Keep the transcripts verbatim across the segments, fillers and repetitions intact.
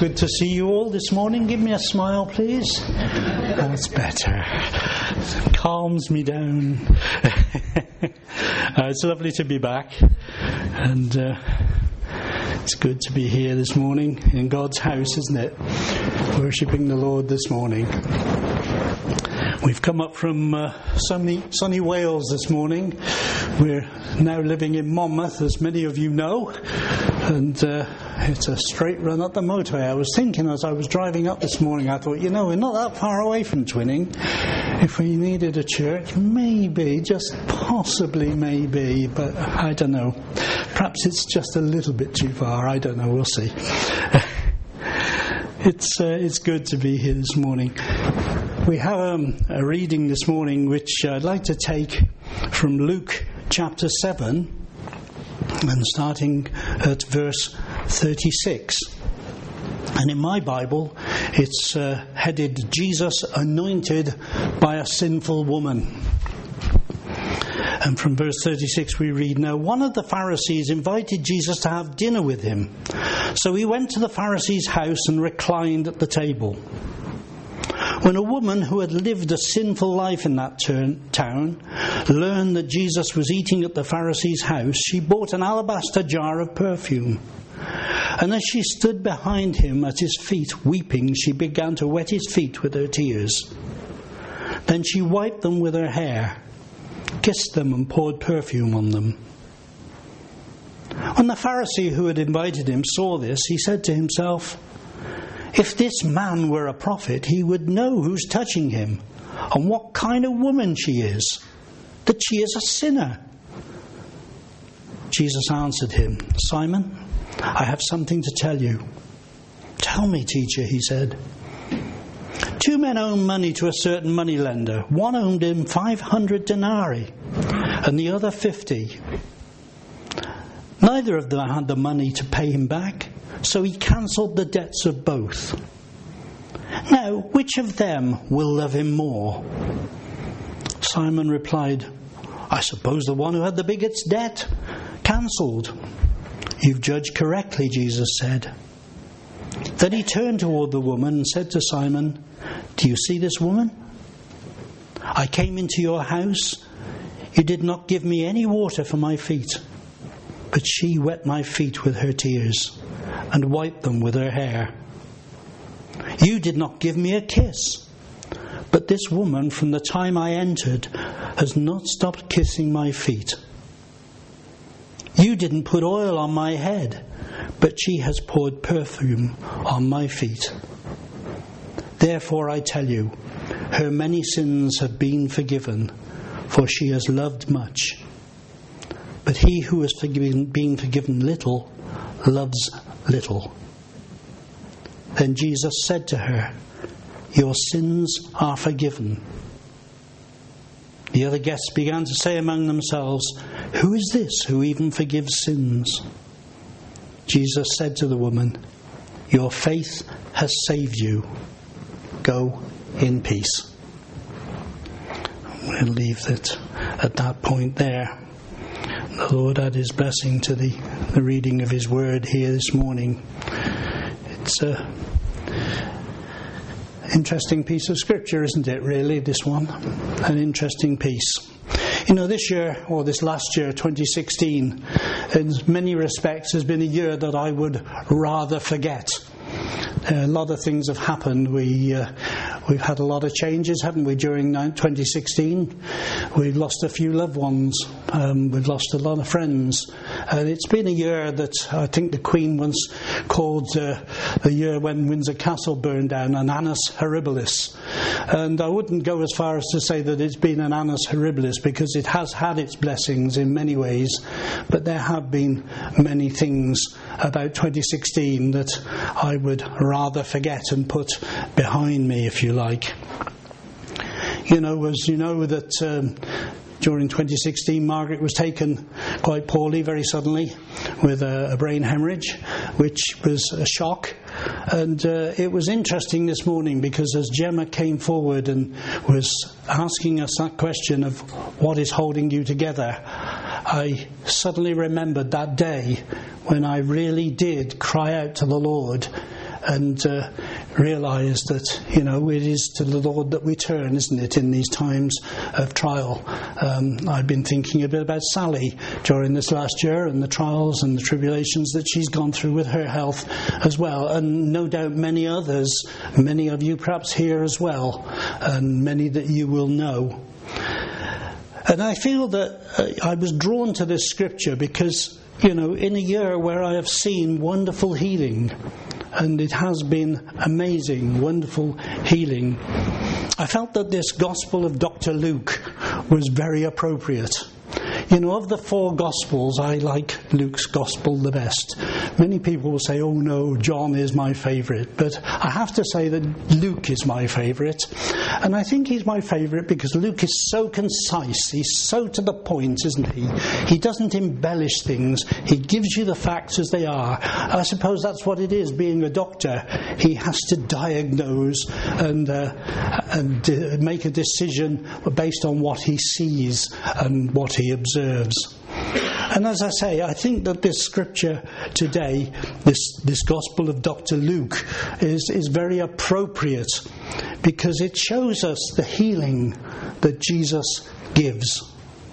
good to see you all this morning. Give me a smile, please. That's better. It calms me down. uh, it's lovely to be back, and uh, it's good to be here this morning in God's house, isn't it? Worshipping the Lord this morning. We've come up from uh, sunny, sunny Wales this morning. We're now living in Monmouth, as many of you know, and uh, it's a straight run up the motorway. I was thinking as I was driving up this morning, I thought, you know, we're not that far away from Twinning. If we needed a church, maybe, just possibly maybe, but I don't know. Perhaps it's just a little bit too far. I don't know. We'll see. It's uh, it's good to be here this morning. We have um, a reading this morning which I'd like to take from Luke chapter seven and starting at verse thirty-six. And in my Bible it's uh, headed Jesus anointed by a sinful woman. And from verse thirty-six we read, "Now one of the Pharisees invited Jesus to have dinner with him. So he went to the Pharisee's house and reclined at the table. When a woman who had lived a sinful life in that turn, town learned that Jesus was eating at the Pharisee's house, she bought an alabaster jar of perfume. And as she stood behind him at his feet weeping, she began to wet his feet with her tears. Then she wiped them with her hair, kissed them and poured perfume on them. When the Pharisee who had invited him saw this, he said to himself, 'If this man were a prophet, he would know who's touching him and what kind of woman she is, that she is a sinner.' Jesus answered him, 'Simon, I have something to tell you.' 'Tell me, teacher,' he said. 'Two men owed money to a certain moneylender. One owed him five hundred denarii and the other fifty. Neither of them had the money to pay him back, so he cancelled the debts of both. Now, which of them will love him more?' Simon replied, 'I suppose the one who had the biggest debt cancelled.' 'You've judged correctly,' Jesus said. Then he turned toward the woman and said to Simon, 'Do you see this woman? I came into your house. You did not give me any water for my feet, but she wet my feet with her tears and wiped them with her hair. You did not give me a kiss, but this woman from the time I entered has not stopped kissing my feet. You didn't put oil on my head, but she has poured perfume on my feet. Therefore I tell you, her many sins have been forgiven, for she has loved much. But he who has forgiven, been forgiven little loves little.' Then Jesus said to her, 'Your sins are forgiven.' The other guests began to say among themselves, 'Who is this who even forgives sins?' Jesus said to the woman, 'Your faith has saved you. Go in peace.'" We'll leave it at that point there. The Lord add his blessing to the, the reading of his word here this morning. It's a interesting piece of scripture, isn't it, really, this one? An interesting piece. You know, this year, or this last year, twenty sixteen, in many respects has been a year that I would rather forget. Uh, a lot of things have happened. We, uh, we've had a lot of changes, haven't we, during twenty sixteen? We've lost a few loved ones. Um, we've lost a lot of friends. And it's been a year that I think the Queen once called uh, the year when Windsor Castle burned down an annus horribilis. And I wouldn't go as far as to say that it's been an annus horribilis, because it has had its blessings in many ways. But there have been many things about twenty sixteen that I would rather forget and put behind me, if you like. You know, as you know, that um, during twenty sixteen, Margaret was taken quite poorly very suddenly with a, a brain hemorrhage, which was a shock. And uh, it was interesting this morning, because as Gemma came forward and was asking us that question of what is holding you together, I suddenly remembered that day when I really did cry out to the Lord and uh, realise that, you know, it is to the Lord that we turn, isn't it, in these times of trial. Um, I've been thinking a bit about Sally during this last year and the trials and the tribulations that she's gone through with her health as well, and no doubt many others, many of you perhaps here as well, and many that you will know. And I feel that uh, I was drawn to this scripture because, you know, in a year where I have seen wonderful healing, and it has been amazing, wonderful healing, I felt that this Gospel of Doctor Luke was very appropriate. You know, of the four Gospels, I like Luke's Gospel the best. Many people will say, oh no, John is my favourite. But I have to say that Luke is my favourite. And I think he's my favourite because Luke is so concise. He's so to the point, isn't he? He doesn't embellish things. He gives you the facts as they are. I suppose that's what it is, being a doctor. He has to diagnose and, uh, and uh, make a decision based on what he sees and what he observes. And as I say, I think that this scripture today, this, this Gospel of Doctor Luke, is, is very appropriate because it shows us the healing that Jesus gives.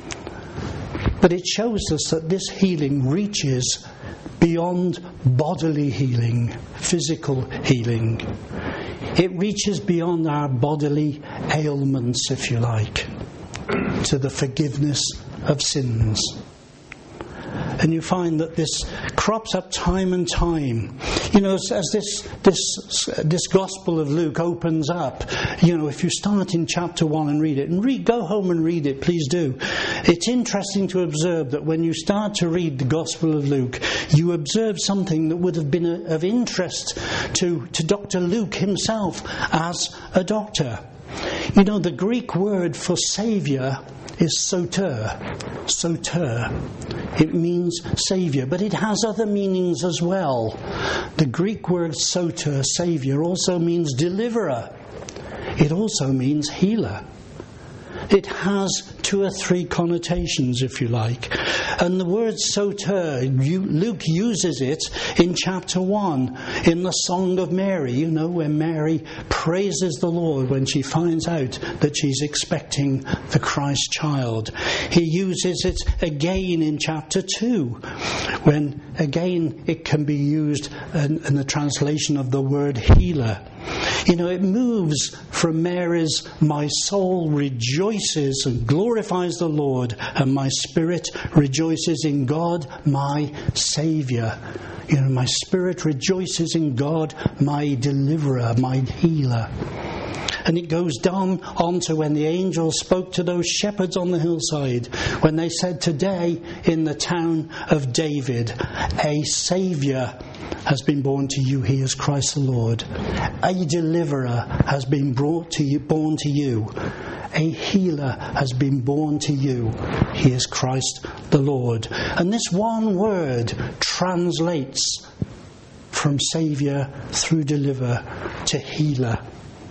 But it shows us that this healing reaches beyond bodily healing, physical healing. It reaches beyond our bodily ailments, if you like, to the forgiveness of sins. And you find that this crops up time and time. You know, as, as this this this Gospel of Luke opens up, you know, if you start in chapter one and read it, and read, go home and read it, please do. It's interesting to observe that when you start to read the Gospel of Luke, you observe something that would have been a, of interest to, to Doctor Luke himself as a doctor. You know, the Greek word for saviour is soter. Soter. It means saviour, but it has other meanings as well. The Greek word soter, saviour, also means deliverer. It also means healer. It has two or three connotations, if you like. And the word soter, Luke uses it in chapter one, in the Song of Mary, you know, where Mary praises the Lord when she finds out that she's expecting the Christ child. He uses it again in chapter two, when again it can be used in, in the translation of the word healer. You know, it moves from Mary's, my soul rejoices and glorifies the Lord, and my spirit rejoices in God, my Saviour. You know, my spirit rejoices in God, my deliverer, my healer. And it goes down on to when the angel spoke to those shepherds on the hillside, when they said, today in the town of David, a Saviour has been born to you. He is Christ the Lord. A deliverer has been brought to you, born to you. A healer has been born to you. He is Christ the Lord. And this one word translates from Saviour through deliverer to healer.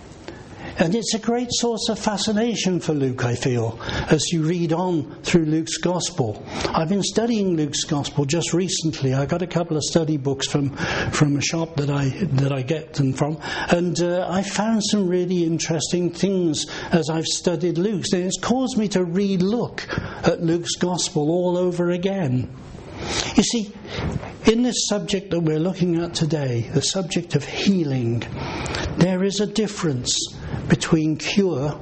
And it's a great source of fascination for Luke, I feel, as you read on through Luke's Gospel. I've been studying Luke's Gospel just recently. I got a couple of study books from, from a shop that I that I get them from, and uh, I found some really interesting things as I've studied Luke's. And it's caused me to re-look at Luke's Gospel all over again. You see, in this subject that we're looking at today, the subject of healing, there is a difference between cure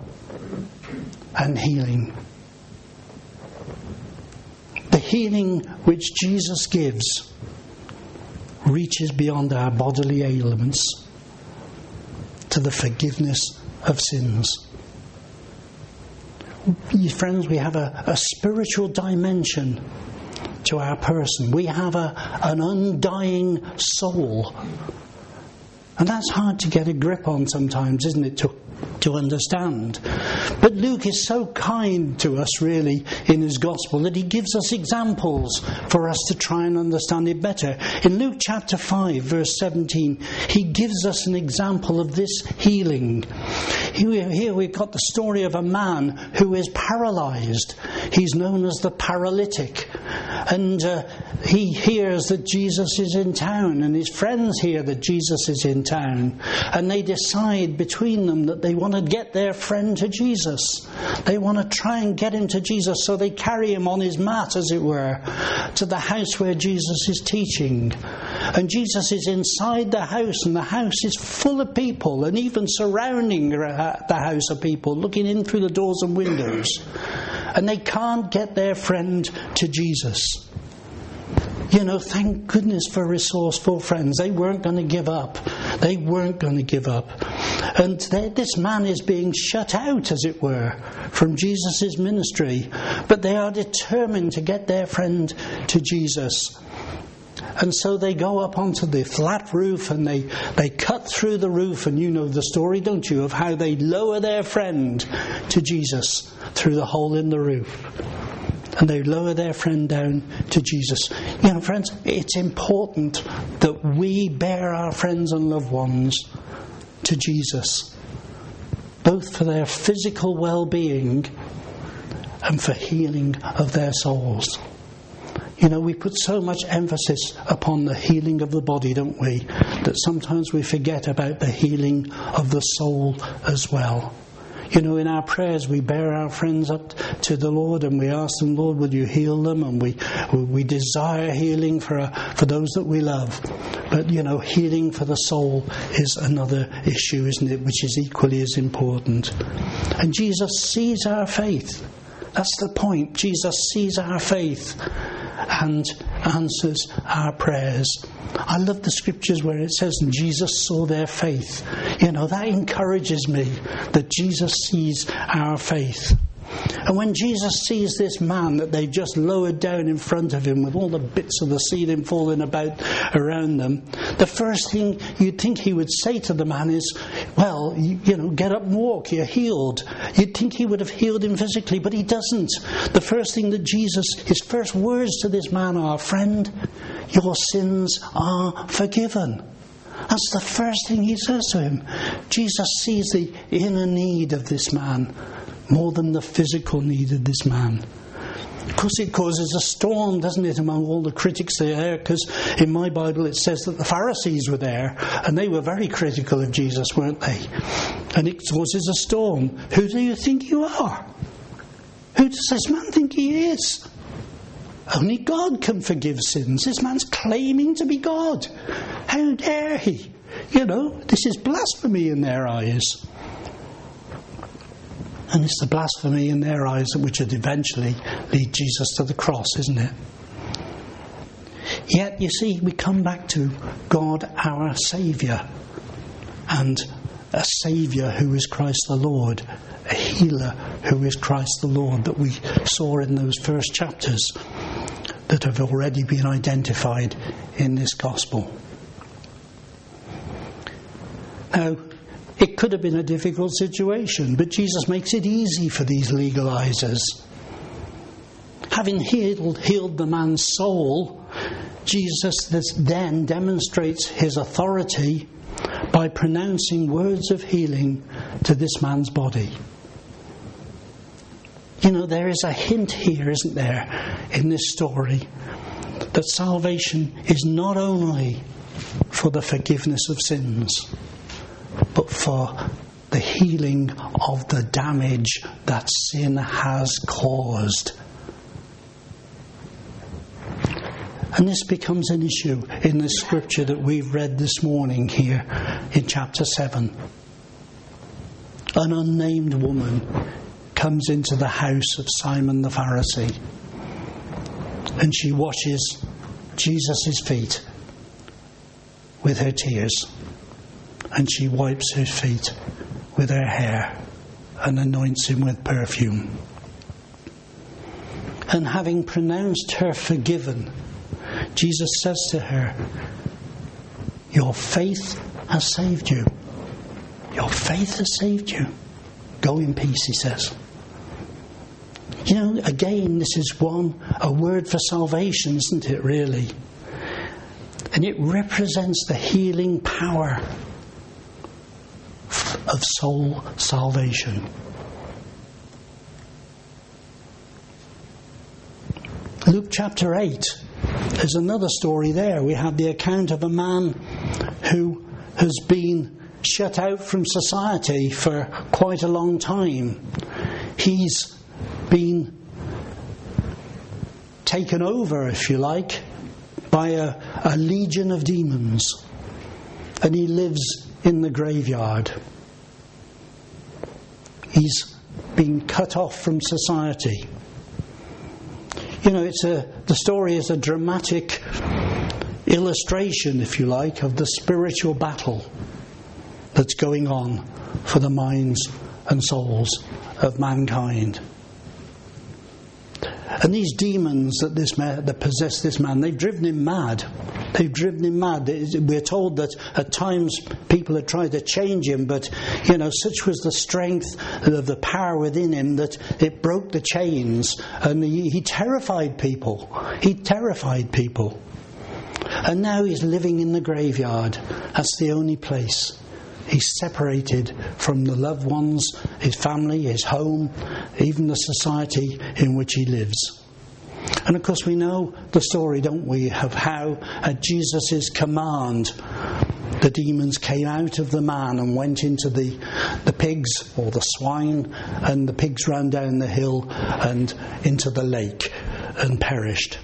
and healing. The healing which Jesus gives reaches beyond our bodily ailments to the forgiveness of sins. Friends, we have a, a spiritual dimension to our person. We have a, an undying soul. And that's hard to get a grip on sometimes, isn't it, to, to understand. But Luke is so kind to us, really, in his Gospel, that he gives us examples for us to try and understand it better. In Luke chapter five, verse seventeen, he gives us an example of this healing. Here, here we've got the story of a man who is paralysed. He's known as the paralytic. and uh, he hears that Jesus is in town, and his friends hear that Jesus is in town, and they decide between them that they want to get their friend to Jesus. They want to try and get him to Jesus, so they carry him on his mat, as it were, to the house where Jesus is teaching. And Jesus is inside the house, and the house is full of people, and even surrounding the house of people, looking in through the doors and windows. And they can't get their friend to Jesus. You know, thank goodness for resourceful friends. They weren't going to give up. They weren't going to give up. And they, this man is being shut out, as it were, from Jesus' ministry. But they are determined to get their friend to Jesus. And so they go up onto the flat roof, and they, they cut through the roof. And you know the story, don't you, of how they lower their friend to Jesus through the hole in the roof. And they lower their friend down to Jesus. You know, friends, it's important that we bear our friends and loved ones to Jesus, both for their physical well-being and for healing of their souls. You know, we put so much emphasis upon the healing of the body, don't we, that sometimes we forget about the healing of the soul as well. You know, in our prayers we bear our friends up to the Lord, and we ask them, Lord, will you heal them? And we we desire healing for our, for those that we love. But, you know, healing for the soul is another issue, isn't it, which is equally as important. And Jesus sees our faith. That's the point. Jesus sees our faith and answers our prayers. I love the scriptures where it says, and Jesus saw their faith. You know, that encourages me, that Jesus sees our faith. And when Jesus sees this man that they've just lowered down in front of him with all the bits of the ceiling falling about around them, the first thing you'd think he would say to the man is, well, you, you know, get up and walk, you're healed. You'd think he would have healed him physically, but he doesn't. The first thing that Jesus, his first words to this man are, friend, your sins are forgiven. That's the first thing he says to him. Jesus sees the inner need of this man more than the physical need of this man. Of course, it causes a storm, doesn't it, among all the critics there? Because in my Bible it says that the Pharisees were there, and they were very critical of Jesus, weren't they? And it causes a storm. Who do you think you are? Who does this man think he is? Only God can forgive sins. This man's claiming to be God. How dare he? You know, this is blasphemy in their eyes. And it's the blasphemy in their eyes which would eventually lead Jesus to the cross, isn't it? Yet, you see, we come back to God our Saviour, and a Saviour who is Christ the Lord, a healer who is Christ the Lord, that we saw in those first chapters that have already been identified in this Gospel. Now, it could have been a difficult situation, but Jesus makes it easy for these legalizers. Having healed, healed the man's soul, Jesus then demonstrates his authority by pronouncing words of healing to this man's body. You know, there is a hint here, isn't there, in this story, that salvation is not only for the forgiveness of sins, but for the healing of the damage that sin has caused. And this becomes an issue in the scripture that we've read this morning here in chapter seven. An unnamed woman comes into the house of Simon the Pharisee, and she washes Jesus' feet with her tears. And she wipes his feet with her hair and anoints him with perfume. And having pronounced her forgiven, Jesus says to her, your faith has saved you. Your faith has saved you. Go in peace, he says. You know, again, this is one, a word for salvation, isn't it, really? And it represents the healing power of soul salvation. Luke chapter eight, there's another story there. We have the account of a man who has been shut out from society for quite a long time. He's been taken over, if you like, by a, a legion of demons, and he lives in the graveyard. He's been cut off from society. You know, it's a the story is a dramatic illustration, if you like, of the spiritual battle that's going on for the minds and souls of mankind. And these demons that this man, that possess this man, they've driven him mad. They've driven him mad. We're told that at times people had tried to change him, but, you know, such was the strength of the power within him that it broke the chains, and he, he terrified people. He terrified people. And now he's living in the graveyard. That's the only place. He's separated from the loved ones, his family, his home, even the society in which he lives. And of course we know the story, don't we, of how at Jesus' command the demons came out of the man and went into the, the pigs or the swine, and the pigs ran down the hill and into the lake and perished.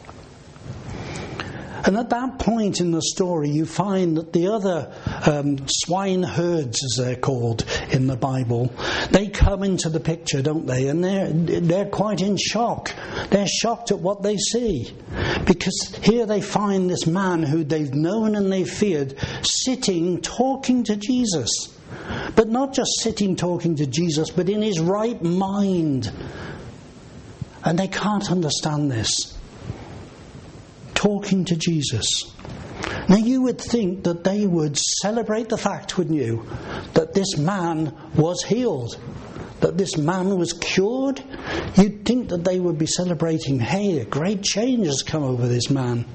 And at that point in the story, you find that the other um, swine herds, as they're called in the Bible, they come into the picture, don't they? And they're they're quite in shock. They're shocked at what they see, because here they find this man who they've known and they've feared sitting, talking to Jesus, but not just sitting, talking to Jesus, but in his right mind. And they can't understand this. Talking to Jesus. Now you would think that they would celebrate the fact, wouldn't you, that this man was healed, that this man was cured. You'd think that they would be celebrating, hey, a great change has come over this man.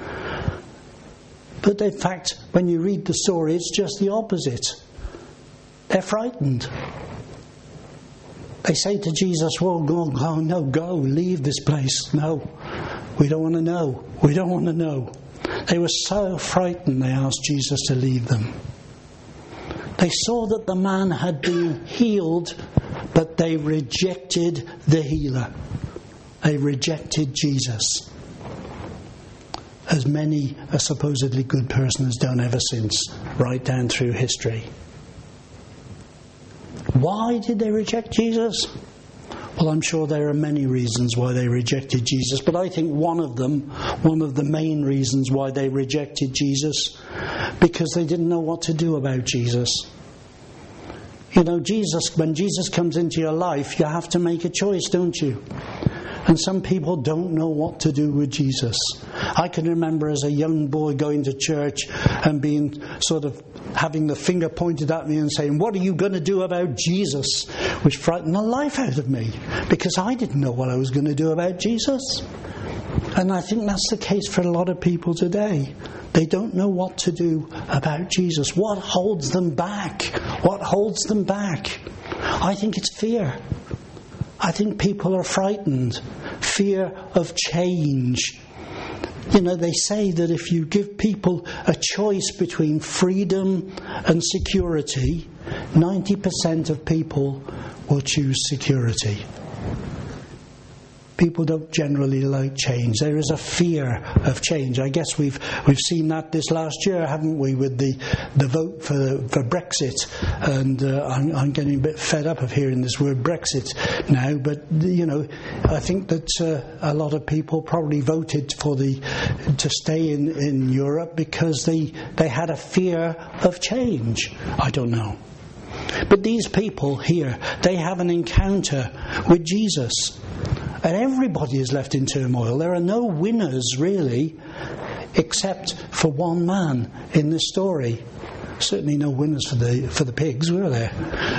But in fact, when you read the story, it's just the opposite. They're frightened. They say to Jesus, well, go, go, no, go, leave this place. No, we don't want to know. We don't want to know. They were so frightened, they asked Jesus to leave them. They saw that the man had been healed, but they rejected the healer. They rejected Jesus. As many a supposedly good person has done ever since, right down through history. Why did they reject Jesus? Well, I'm sure there are many reasons why they rejected Jesus, but I think one of them, one of the main reasons why they rejected Jesus, because they didn't know what to do about Jesus. You know, Jesus, when Jesus comes into your life, you have to make a choice, don't you? And some people don't know what to do with Jesus. I can remember as a young boy going to church and being sort of having the finger pointed at me and saying, what are you going to do about Jesus? Which frightened the life out of me, because I didn't know what I was going to do about Jesus. And I think that's the case for a lot of people today. They don't know what to do about Jesus. What holds them back? What holds them back? I think it's fear. I think people are frightened. Fear of change. You know, they say that if you give people a choice between freedom and security, ninety percent of people will choose security. People don't generally like change. There is a fear of change. I guess we've we've seen that this last year, haven't we, with the, the vote for for Brexit. And uh, I'm, I'm getting a bit fed up of hearing this word Brexit now. But you know, I think that uh, a lot of people probably voted for the to stay in, in Europe because they they had a fear of change. I don't know. But these people here, they have an encounter with Jesus. And everybody is left in turmoil. There are no winners, really, except for one man in this story. Certainly no winners for the for the pigs, were there?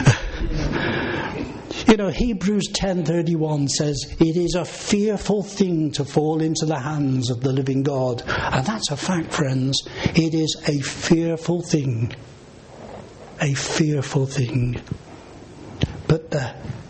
You know, Hebrews ten thirty-one says, it is a fearful thing to fall into the hands of the living God. And that's a fact, friends. It is a fearful thing. A fearful thing. But the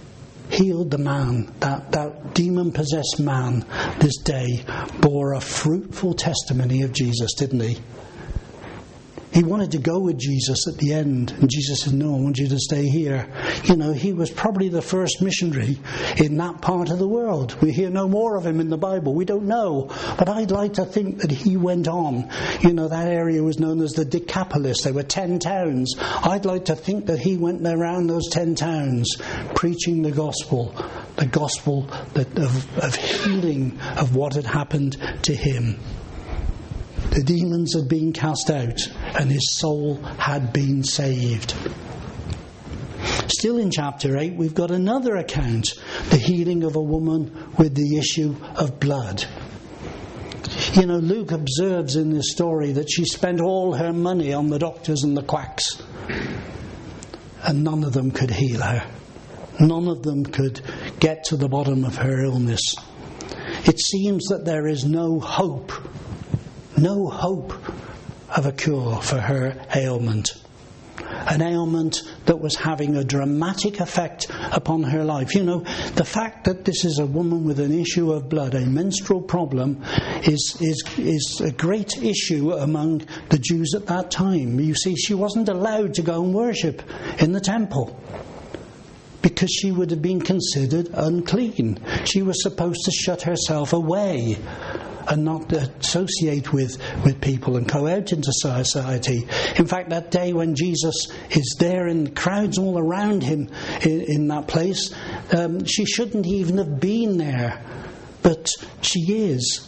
healed the man, that, that demon-possessed man this day, bore a fruitful testimony of Jesus, didn't he? He wanted to go with Jesus at the end, and Jesus said, no, I want you to stay here. You know, he was probably the first missionary in that part of the world. We hear no more of him in the Bible. We don't know. But I'd like to think that he went on. You know, that area was known as the Decapolis. There were ten towns. I'd like to think that he went around those ten towns preaching the gospel, the gospel that of, of healing of what had happened to him. The demons had been cast out and his soul had been saved. Still in chapter eight, we've got another account, the healing of a woman with the issue of blood. You know, Luke observes in this story that she spent all her money on the doctors and the quacks, and none of them could heal her. None of them could get to the bottom of her illness. It seems that there is no hope No hope of a cure for her ailment. An ailment that was having a dramatic effect upon her life. You know, the fact that this is a woman with an issue of blood, a menstrual problem, is, is, is a great issue among the Jews at that time. You see, she wasn't allowed to go and worship in the temple, because she would have been considered unclean. She was supposed to shut herself away and not associate with, with people and go out into society. In fact, that day when Jesus is there and the crowds all around him in, in that place, um, she shouldn't even have been there, but she is.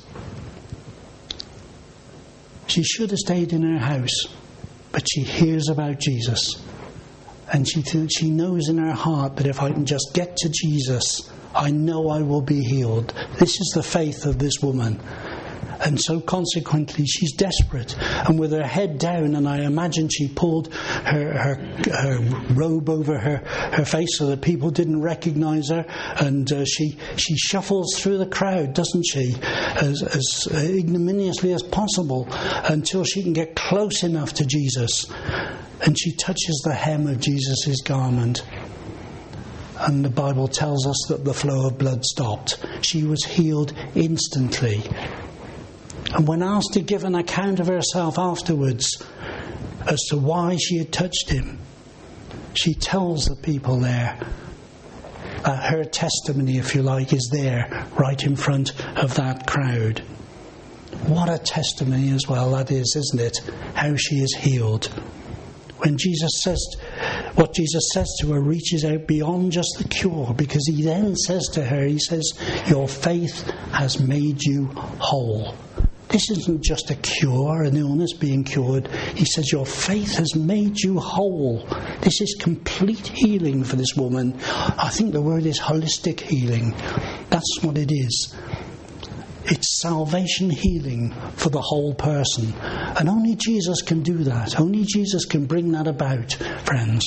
She should have stayed in her house, but she hears about Jesus. And she she knows in her heart that if I can just get to Jesus, I know I will be healed. This is the faith of this woman. And so consequently, she's desperate. And with her head down, and I imagine she pulled her, her, her robe over her, her face so that people didn't recognize her. And uh, she she shuffles through the crowd, doesn't she, as, as ignominiously as possible, until she can get close enough to Jesus. And she touches the hem of Jesus' garment. And the Bible tells us that the flow of blood stopped. She was healed instantly. And when asked to give an account of herself afterwards as to why she had touched him, she tells the people there that her testimony, if you like, is there right in front of that crowd. What a testimony as well that is, isn't it? How she is healed. When Jesus says, what Jesus says to her reaches out beyond just the cure, because he then says to her, he says, your faith has made you whole. This isn't just a cure, an illness being cured. He says, your faith has made you whole. This is complete healing for this woman. I think the word is holistic healing. That's what it is. It's salvation healing for the whole person. And only Jesus can do that. Only Jesus can bring that about, friends.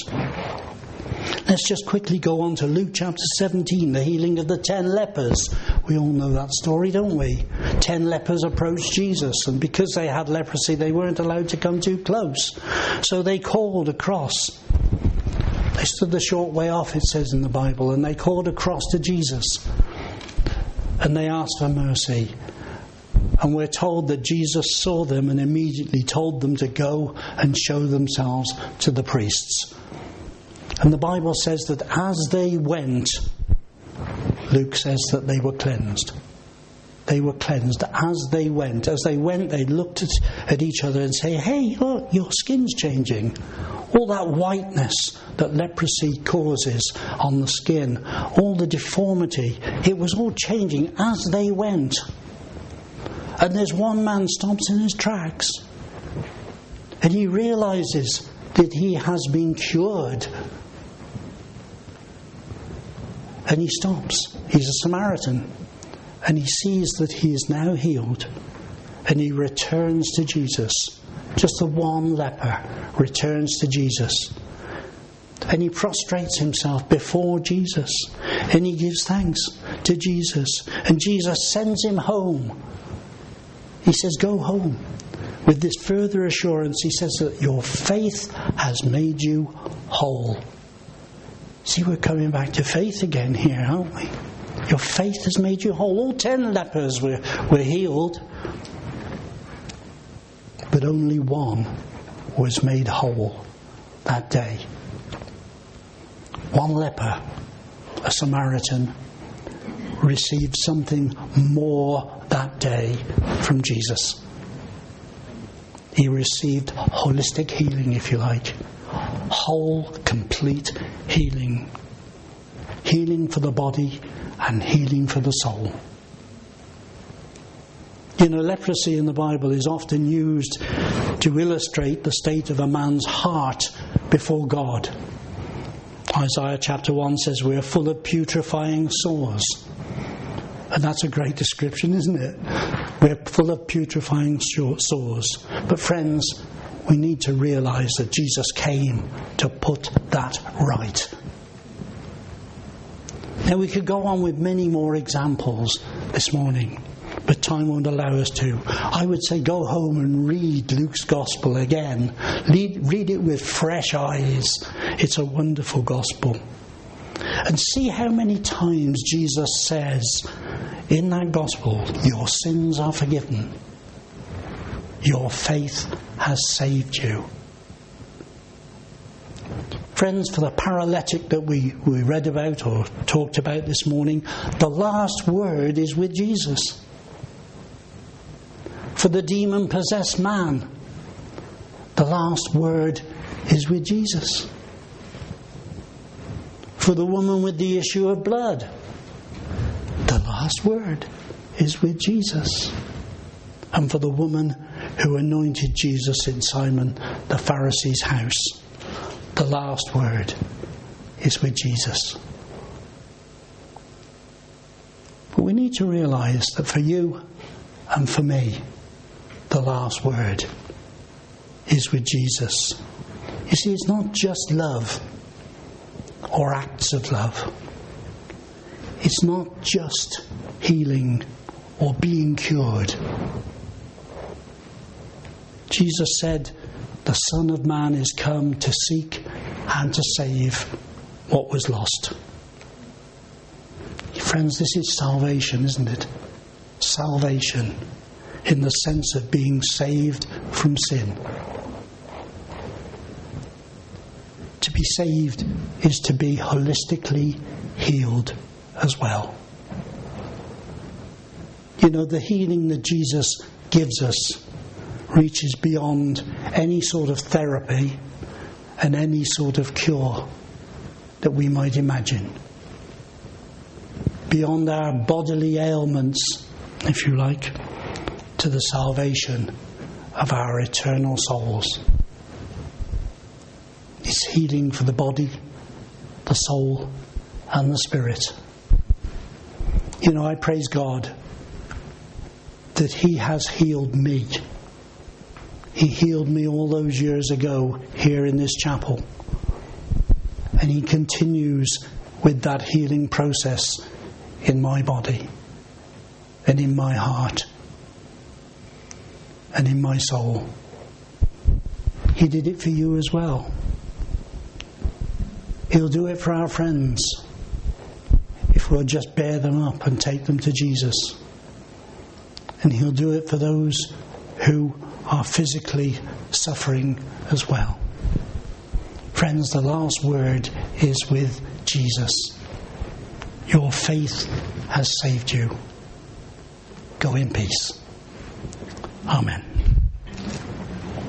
Let's just quickly go on to Luke chapter seventeen, the healing of the ten lepers. We all know that story, don't we? Ten lepers approached Jesus, and because they had leprosy, they weren't allowed to come too close. So they called across. They stood a short way off, it says in the Bible, and they called across to Jesus. And they asked for mercy. And we're told that Jesus saw them and immediately told them to go and show themselves to the priests. And the Bible says that as they went, Luke says that they were cleansed. They were cleansed as they went. As they went, they looked at, at each other and say, hey, look, your skin's changing. All that whiteness that leprosy causes on the skin, all the deformity, it was all changing as they went. And there's one man stops in his tracks. And he realizes that he has been cured. And he stops. He's a Samaritan. And he sees that he is now healed. And he returns to Jesus. Just the one leper returns to Jesus. And he prostrates himself before Jesus. And he gives thanks to Jesus. And Jesus sends him home. He says, go home. With this further assurance, he says that your faith has made you whole. See, we're coming back to faith again here, aren't we? Your faith has made you whole. All ten lepers were, were healed, but only one was made whole that day. One leper, a Samaritan, received something more that day from Jesus. He received holistic healing, if you like. Whole, complete healing. Healing for the body and healing for the soul. You know, leprosy in the Bible is often used to illustrate the state of a man's heart before God. Isaiah chapter one says we're full of putrefying sores. And that's a great description, isn't it? We're full of putrefying sores. But friends, we need to realise that Jesus came to put that right. Now we could go on with many more examples this morning, but time won't allow us to. I would say go home and read Luke's Gospel again. Read, read it with fresh eyes. It's a wonderful Gospel. And see how many times Jesus says in that Gospel, your sins are forgiven. Your faith has saved you. Friends, for the paralytic that we, we read about or talked about this morning, the last word is with Jesus. For the demon-possessed man, the last word is with Jesus. For the woman with the issue of blood, the last word is with Jesus. And for the woman who anointed Jesus in Simon the Pharisee's house, the last word is with Jesus. But we need to realise that for you and for me, the last word is with Jesus. You see, it's not just love or acts of love. It's not just healing or being cured. Jesus said, the Son of Man is come to seek and to save what was lost. Friends, this is salvation, isn't it? Salvation in the sense of being saved from sin. To be saved is to be holistically healed as well. You know, the healing that Jesus gives us reaches beyond any sort of therapy and any sort of cure that we might imagine. Beyond our bodily ailments, if you like, to the salvation of our eternal souls. It's healing for the body, the soul, and the spirit. You know, I praise God that He has healed me. He healed me all those years ago here in this chapel. And He continues with that healing process in my body and in my heart and in my soul. He did it for you as well. He'll do it for our friends if we'll just bear them up and take them to Jesus. And He'll do it for those who are physically suffering as well. Friends, the last word is with Jesus. Your faith has saved you. Go in peace. Amen.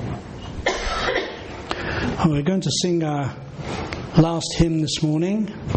Oh, we're going to sing our last hymn this morning.